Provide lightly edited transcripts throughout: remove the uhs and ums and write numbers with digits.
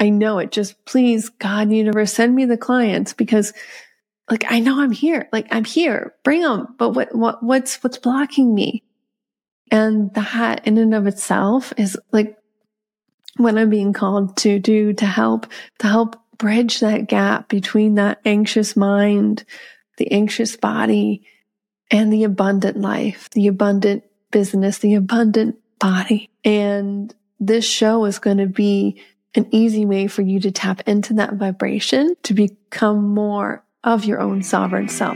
I know it. Just please, God, universe, send me the clients, because like, I know I'm here. Like, I'm here. Bring them. But what's blocking me? And that in and of itself is like what I'm being called to do, to help bridge that gap between that anxious mind, the anxious body, and the abundant life, the abundant business, the abundant body. And this show is going to be an easy way for you to tap into that vibration to become more of your own sovereign self.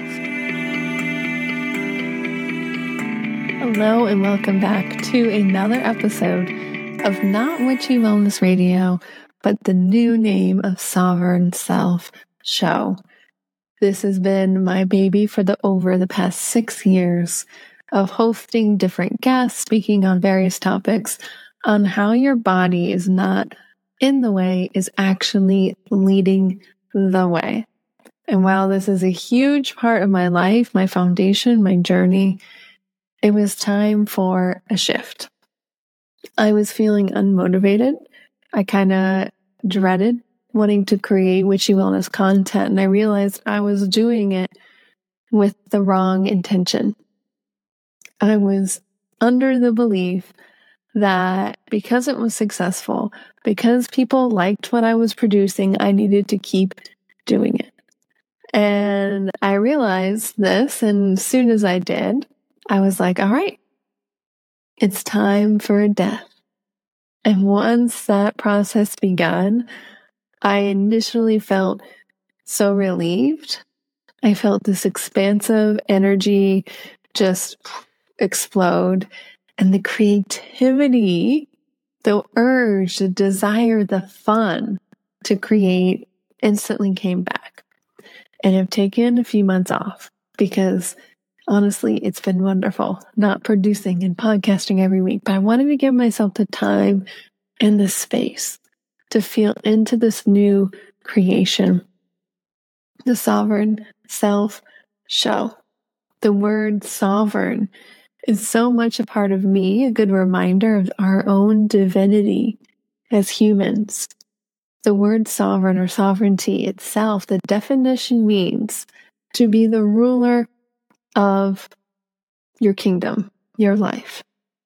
Hello and welcome back to another episode of Not Witchy Wellness Radio, but the new name of Sovereign Self Show. This has been my baby for over the past 6 years of hosting different guests, speaking on various topics on how your body is not in the way, is actually leading the way. And while this is a huge part of my life, my foundation, my journey, it was time for a shift. I was feeling unmotivated. I kind of dreaded wanting to create witchy wellness content, and I realized I was doing it with the wrong intention. I was under the belief that because it was successful, because people liked what I was producing, I needed to keep doing it. And I realized this, and as soon as I did, I was like, all right, it's time for a death. And once that process began, I initially felt so relieved. I felt this expansive energy just explode, and the creativity, the urge, the desire, the fun to create instantly came back. And I've taken a few months off because honestly, it's been wonderful not producing and podcasting every week, but I wanted to give myself the time and the space to feel into this new creation, the Sovereign Self Show. The word sovereign is so much a part of me, a good reminder of our own divinity as humans. The word sovereign or sovereignty itself, the definition means to be the ruler of your kingdom, your life.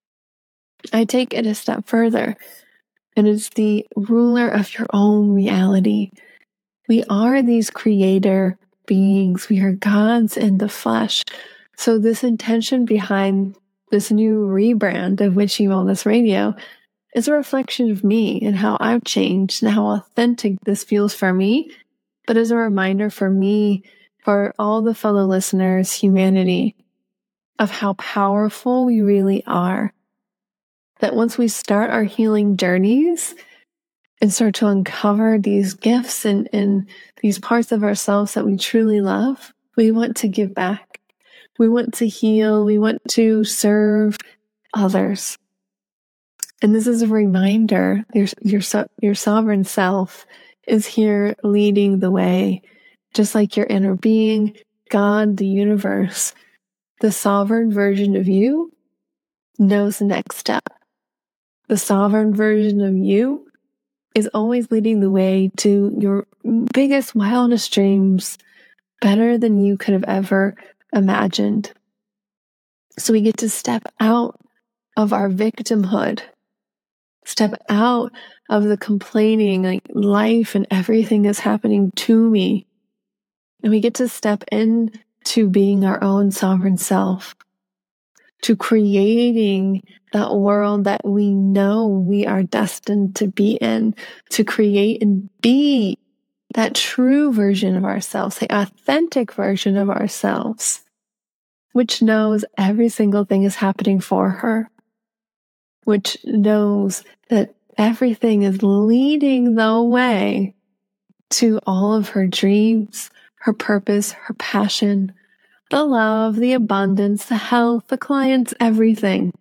I take it a step further, and it's the ruler of your own reality. We are these creator beings. We are gods in the flesh. So this intention behind this new rebrand of Witchy Wellness Radio is a reflection of me and how I've changed and how authentic this feels for me, but as a reminder for me, for all the fellow listeners, humanity, of how powerful we really are. That once we start our healing journeys and start to uncover these gifts and these parts of ourselves that we truly love, we want to give back. We want to heal. We want to serve others. And this is a reminder, your sovereign self is here leading the way, just like your inner being, God, the universe. The sovereign version of you knows the next step. The sovereign version of you is always leading the way to your biggest, wildest dreams, better than you could have ever imagined. So we get to step out of our victimhood, step out of the complaining, like life and everything is happening to me. And we get to step into being our own sovereign self, to creating that world that we know we are destined to be in, to create and be that true version of ourselves, the authentic version of ourselves, which knows every single thing is happening for her, which knows that everything is leading the way to all of her dreams, her purpose, her passion, the love, the abundance, the health, the clients, everything.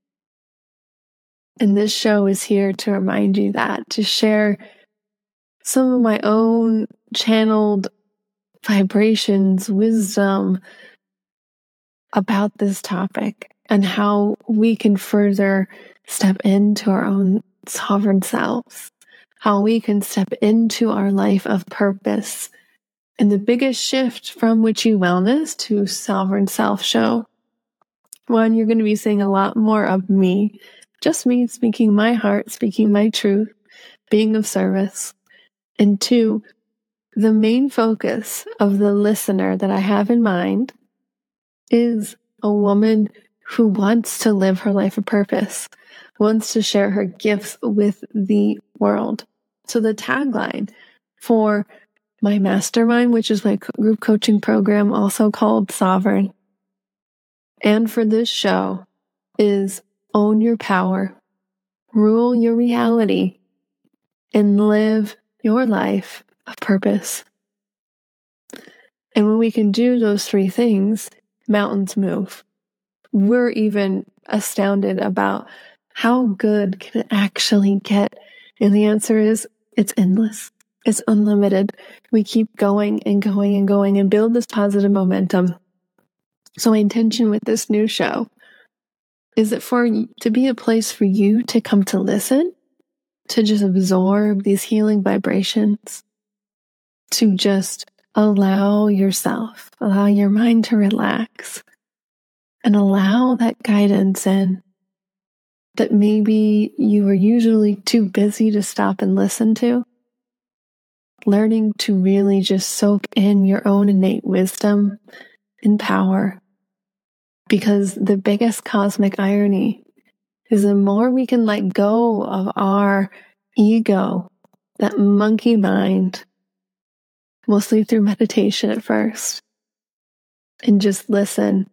And this show is here to remind you that, to share some of my own channeled vibrations, wisdom about this topic and how we can further step into our own sovereign selves, how we can step into our life of purpose. And the biggest shift from Witchy Wellness to Sovereign Self show. One, you're going to be seeing a lot more of me, just me speaking my heart, speaking my truth, being of service. And two, the main focus of the listener that I have in mind is a woman who wants to live her life of purpose, wants to share her gifts with the world. So the tagline for my mastermind, which is my group coaching program, also called Sovereign, and for this show is own your power, rule your reality, and live your life of purpose. And when we can do those three things, mountains move. We're even astounded about how good can it actually get. And the answer is, it's endless. It's unlimited. We keep going and going and going and build this positive momentum. So my intention with this new show is that to be a place for you to come to listen, to just absorb these healing vibrations, to just allow yourself, allow your mind to relax, and allow that guidance in that maybe you were usually too busy to stop and listen to. Learning to really just soak in your own innate wisdom and power. Because the biggest cosmic irony is the more we can let go of our ego, that monkey mind, mostly through meditation at first, and just listen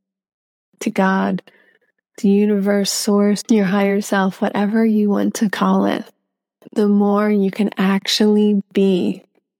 to God, the universe, source, your higher self, whatever you want to call it, the more you can actually be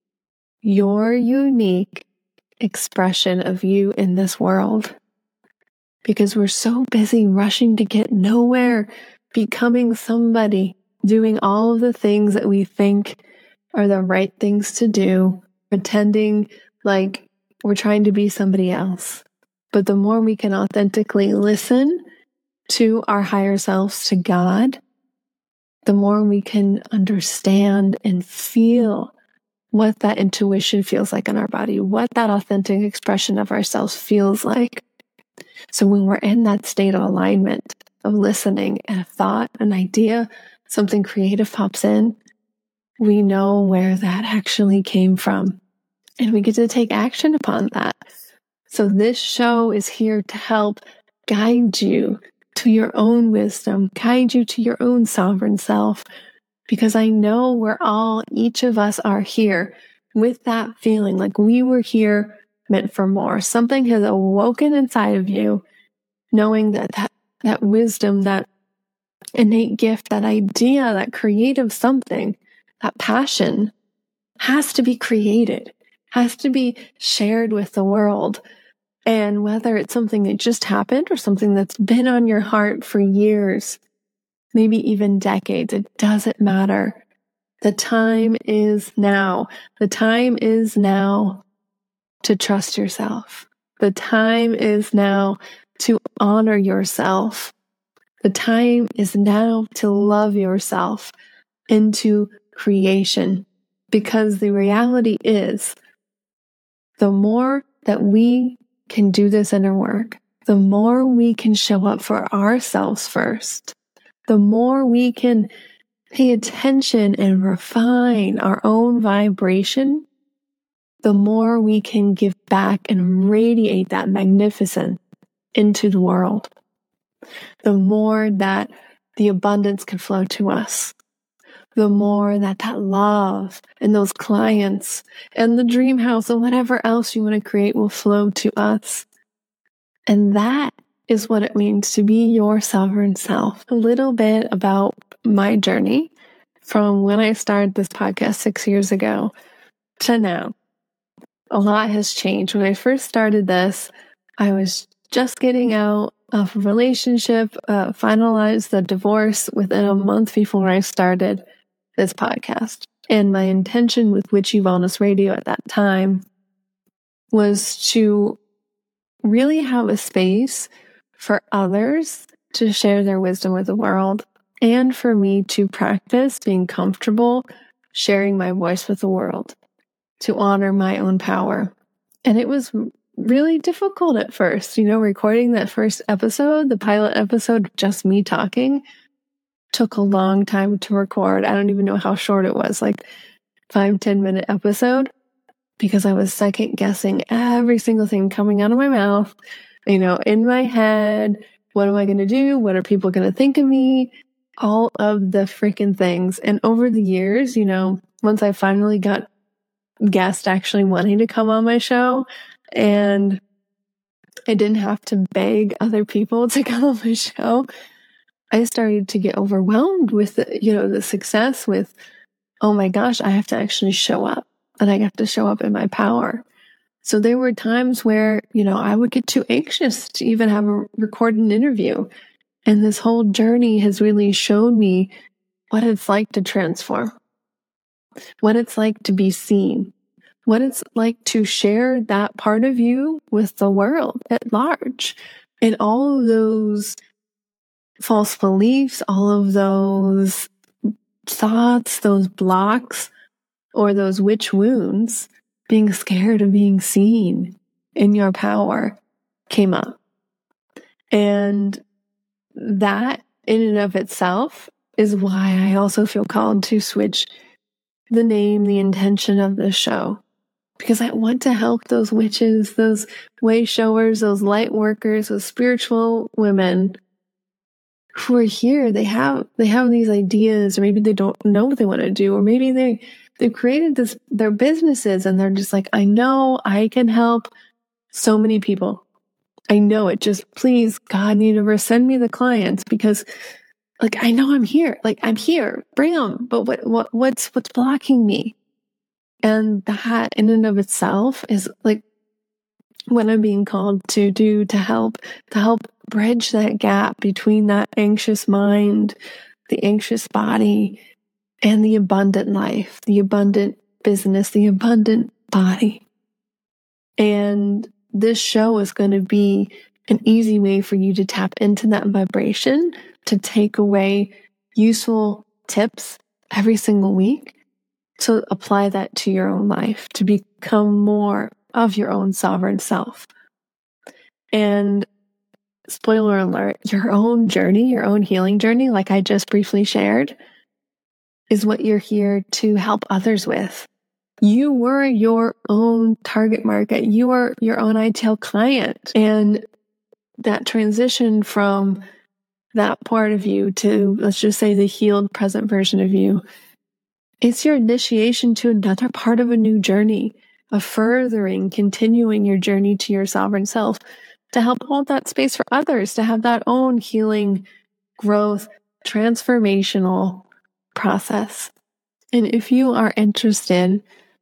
your unique expression of you in this world. Because we're so busy rushing to get nowhere, becoming somebody, doing all of the things that we think are the right things to do, pretending like we're trying to be somebody else. But the more we can authentically listen to our higher selves, to God, the more we can understand and feel what that intuition feels like in our body, what that authentic expression of ourselves feels like. So when we're in that state of alignment, of listening, and a thought, an idea, something creative pops in, we know where that actually came from. And we get to take action upon that. So this show is here to help guide you to your own wisdom, guide you to your own sovereign self. Because I know each of us are here with that feeling like we were here meant for more. Something has awoken inside of you, knowing that wisdom, that innate gift, that idea, that creative something, that passion has to be created, has to be shared with the world. And whether it's something that just happened or something that's been on your heart for years, maybe even decades, it doesn't matter. The time is now. The time is now to trust yourself. The time is now to honor yourself. The time is now to love yourself into creation. Because the reality is, the more that we can do this inner work, the more we can show up for ourselves first, the more we can pay attention and refine our own vibration, the more we can give back and radiate that magnificence into the world. The more that the abundance can flow to us. The more that love and those clients and the dream house and whatever else you want to create will flow to us. And that is what it means to be your sovereign self. A little bit about my journey from when I started this podcast 6 years ago to now. A lot has changed. When I first started this, I was just getting out of a relationship, finalized the divorce within a month before I started this podcast. And my intention with Witchy Wellness Radio at that time was to really have a space for others to share their wisdom with the world, and for me to practice being comfortable sharing my voice with the world, to honor my own power. And it was really difficult at first, recording that first episode, the pilot episode, just me talking, took a long time to record. I don't even know how short it was, like 5-10 minute episode, because I was second guessing every single thing coming out of my mouth, in my head. What am I going to do? What are people going to think of me? All of the freaking things. And over the years, once I finally got guests actually wanting to come on my show, and I didn't have to beg other people to come on my show, I started to get overwhelmed with the success, with, oh my gosh, I have to actually show up, and I have to show up in my power. So there were times where, I would get too anxious to even record an interview. And this whole journey has really shown me what it's like to transform, what it's like to be seen, what it's like to share that part of you with the world at large. And all of those false beliefs, all of those thoughts, those blocks, or those witch wounds, being scared of being seen in your power, came up. And that in and of itself is why I also feel called to switch the name, the intention of this show. Because I want to help those witches, those way showers, those light workers, those spiritual women who are here. They have these ideas, or maybe they don't know what they want to do, or maybe they've created their businesses, and they're just like, I know I can help so many people. I know it. Just please, God, universe, send me the clients, because I know I'm here. I'm here. Bring them. But what's blocking me? And that in and of itself is what I'm being called to do, to help bridge that gap between that anxious mind, the anxious body, and the abundant life, the abundant business, the abundant body. And this show is going to be an easy way for you to tap into that vibration, to take away useful tips every single week, to apply that to your own life, to become more of your own sovereign self. And spoiler alert, your own journey, your own healing journey, like I just briefly shared, is what you're here to help others with. You were your own target market. You are your own ideal client. And that transition from that part of you to, let's just say, the healed present version of you, it's your initiation to another part of a new journey, a furthering, continuing your journey to your sovereign self, to help hold that space for others, to have that own healing, growth, transformational process. And if you are interested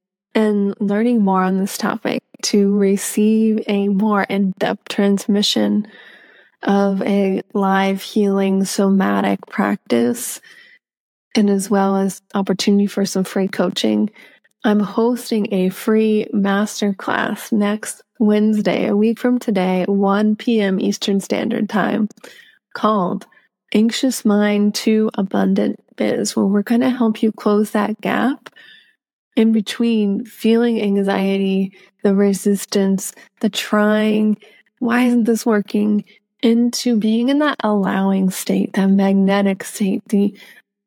in learning more on this topic, to receive a more in-depth transmission of a live healing somatic practice, and as well as opportunity for some free coaching, I'm hosting a free masterclass next Wednesday, a week from today, 1 p.m. Eastern Standard Time, called Anxious Mind to Abundant Biz, where we're going to help you close that gap in between feeling anxiety, the resistance, the trying, why isn't this working, into being in that allowing state, that magnetic state, the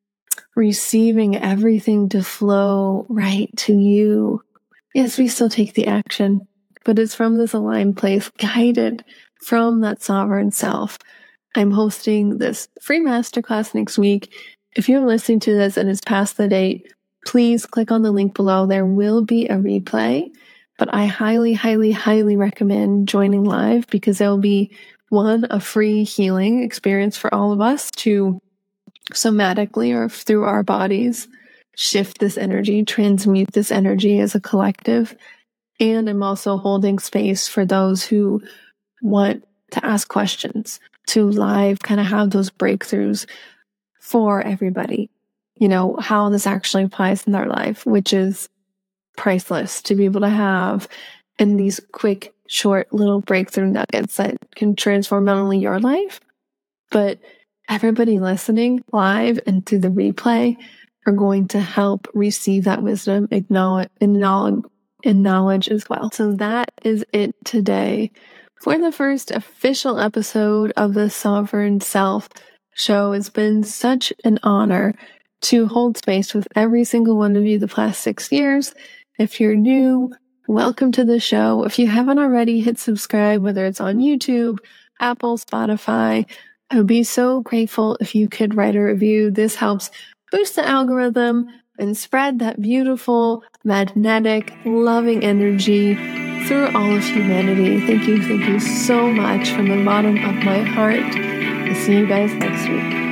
receiving everything to flow right to you. Yes, we still take the action, but it's from this aligned place, guided from that sovereign self. I'm hosting this free masterclass next week. If you're listening to this and it's past the date, please click on the link below. There will be a replay, but I highly, highly, highly recommend joining live, because there will be a free healing experience for all of us to somatically, or through our bodies, shift this energy, transmute this energy as a collective. And I'm also holding space for those who want to ask questions, to live kind of have those breakthroughs for everybody, how this actually applies in their life, which is priceless to be able to have in these quick, short little breakthrough nuggets that can transform not only your life, but everybody listening live and through the replay are going to help receive that wisdom and knowledge as well. So that is it today for the first official episode of the Sovereign Self show. It's been such an honor to hold space with every single one of you the past 6 years. If you're new, welcome to the show. If you haven't already, hit subscribe, whether it's on YouTube, Apple, Spotify. I would be so grateful if you could write a review. This helps boost the algorithm and spread that beautiful, magnetic, loving energy through all of humanity. Thank you so much from the bottom of my heart. I'll see you guys next week.